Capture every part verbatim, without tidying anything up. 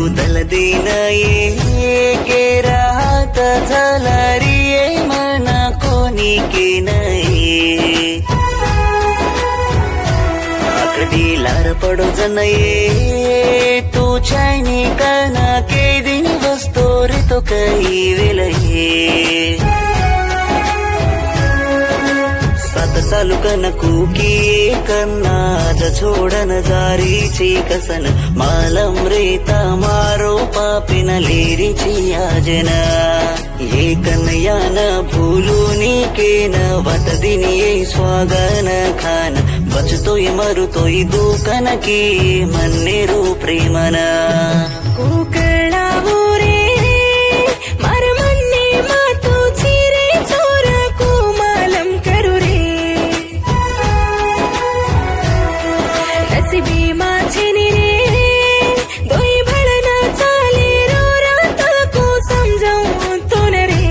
दलदेना ये के राहत झाला रे मना कोणी के नाही आकडी लार पडो जनये तू चायनी कना के दिन वस्तो रे तो कही वेलये सात चालू कन कुकी कन्ना ज छोडन जारीची कसन मालम रेता मारो पापिन लेरीची याजना ये कन्या न भूलूनी के न वत दिन ये स्वागन खान बचतोय मरुतोय दुकन की मन्नेरू प्रेमना कोकणावो रे मार मन्ने मातू चिरे चोर कुमालम करू रे नसीबी माझे नी रे दोई भळना चाले रो रात को समजाऊं तो न रे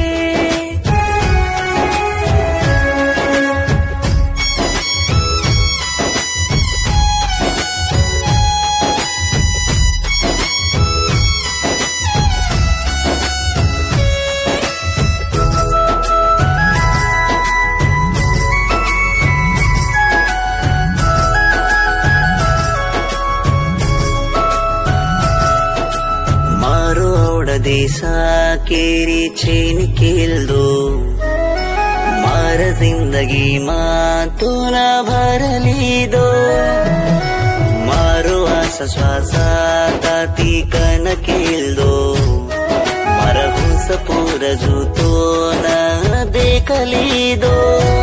देसा केरी चैन खेल दो मार जिंदगी मां तू ना भरली दो मारो आसा श्वासा ताती कन खेल दो मार हुस पूर जूतो न देखली दो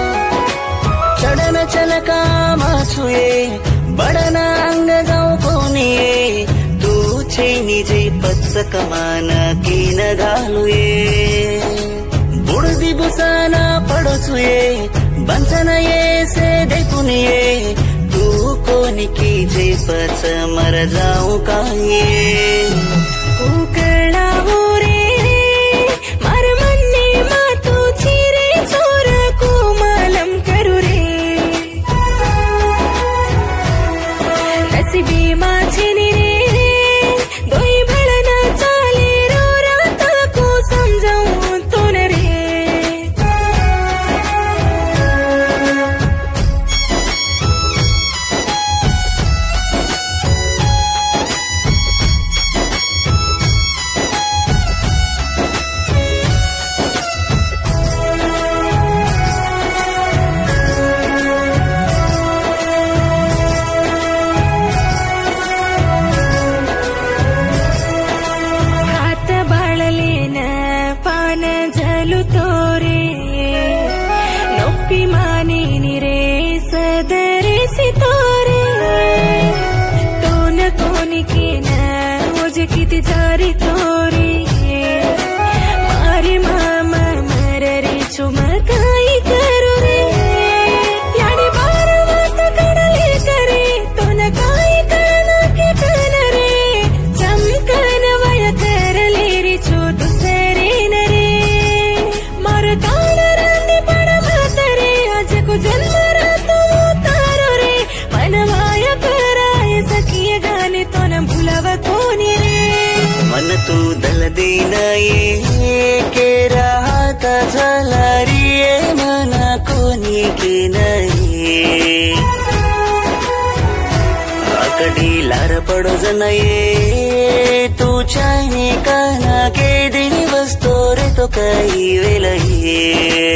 चढन चलका माछुए बडना अंग जाऊ कोणीये निजे पच्च कमान की न घालुये बुडदी बुसाना पडोचुये बंचन ये से देखून ये तू कोणी की जे पच मर जाऊ काय कोकणावो रे मार मन्ने मातू चिरे चोर कुमालम करू रे नसीबी माझे नी रे दोई भळना चाले रो रात को समजाऊं तो न रे नोप्पी माने निरे सदरे सितारे तो न कोणी के न मुझे किती जारी तोरे मारे मामा मर रे चुमकाई करू रे याने बार बात कड़ले करे तो न काई करना के कन रे चमकन वय करले रे चो दुसरे न रे मार ताण जन्म रातो तारो रे मनवाय कराय सखिय गाने तो न भुलाव कोणी रे मन तू दल देना ये के राहत झाला रे मना कोणी के नाही आकडी लार पडो जनये तू चायनी कना के दिन वस्तो रे तो काही वेलये